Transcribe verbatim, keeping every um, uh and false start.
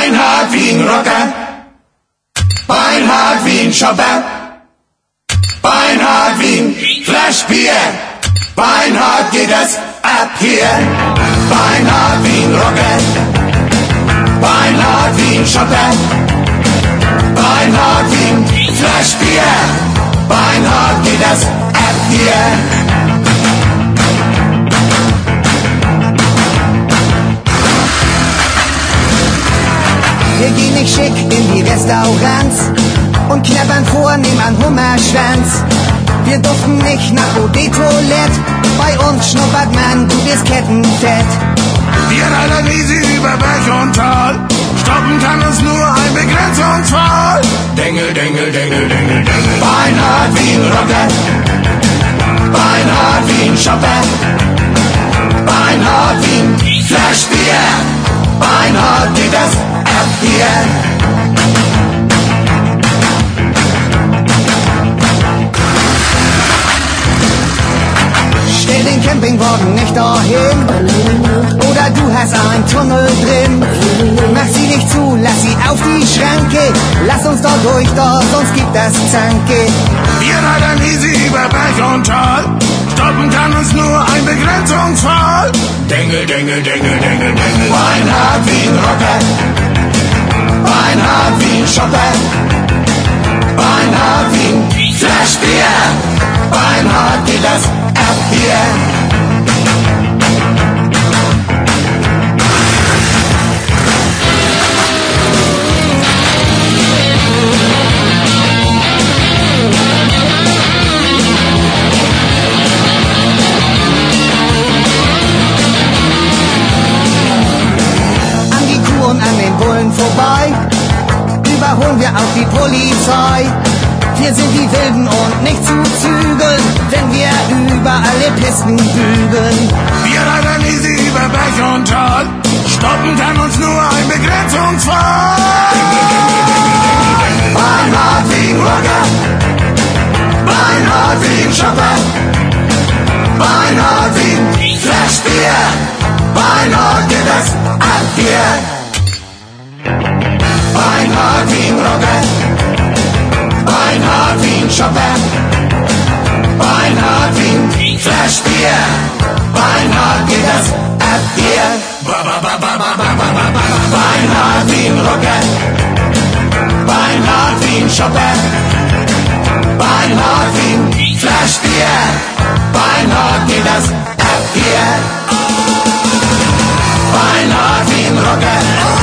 Beinhard wie ein Rocker, beinhard wie ein Chopper, beinhard wie ein Flaschbier, beinhard geht das ab hier. Beinhard wie ein Rocker, beinhard wie ein Chopper, beinhard wie ein Flaschbier, beinhard geht das ab hier. Wir gehen nicht schick in die Restaurants und knabbern vornehm an Hummerschwanz. Wir duften nicht nach Eau de Toilette, bei uns schnuppert man, du wirst kettenfett. Wir reiten easy über Berg und Tal, stoppen kann uns nur ein Begrenzungsfall. Dengel, Dengel, Dengel, Dengel, Dengel. Beinhard wie ein Rocker, beinhard wie ein Chopper, beinhard wie ein Flaschbier, beinhard geht das ab hier. Stell den Campingwagen nicht dahin, oder du hast einen Tunnel drin. Mach sie nicht zu, lass sie auf die Schranke, lass uns da durch, da sonst gibt das Zanke. Wir reiten easy über Berg und Tal, stoppen kann uns nur ein Begrenzungsfall. Dengel, Dengel, Dengel, Dengel, Dengel. Beinhard wie ein Rocker, beinhard wie ein Chopper, beinhard wie ein Flaschbier, beinhard geht das ab hier. An die Kuh und an den Bullen vorbei, überholen wir auch die Polizei. Wir sind die Wilden und nicht zu zügeln, wenn wir über alle Pisten bügeln. Wir reiten easy über Berg und Tal, stoppen kann uns nur ein Begrenzungsfall. Beinhard wie ein Rocker, beinhard wie ein Chopper, beinhard wie ein Flaschbier, beinhard geht das ab hier. Beinhard wie ein Rocker, beinhard wie ein Chopper, beinhard wie ein Flaschbier, beinhard geht das ab hier. Beinhard wie ein Rocker, beinhard wie ein Chopper, beinhard wie ein Flaschbier, beinhard geht das ab hier. Beinhard wie ein Rocker,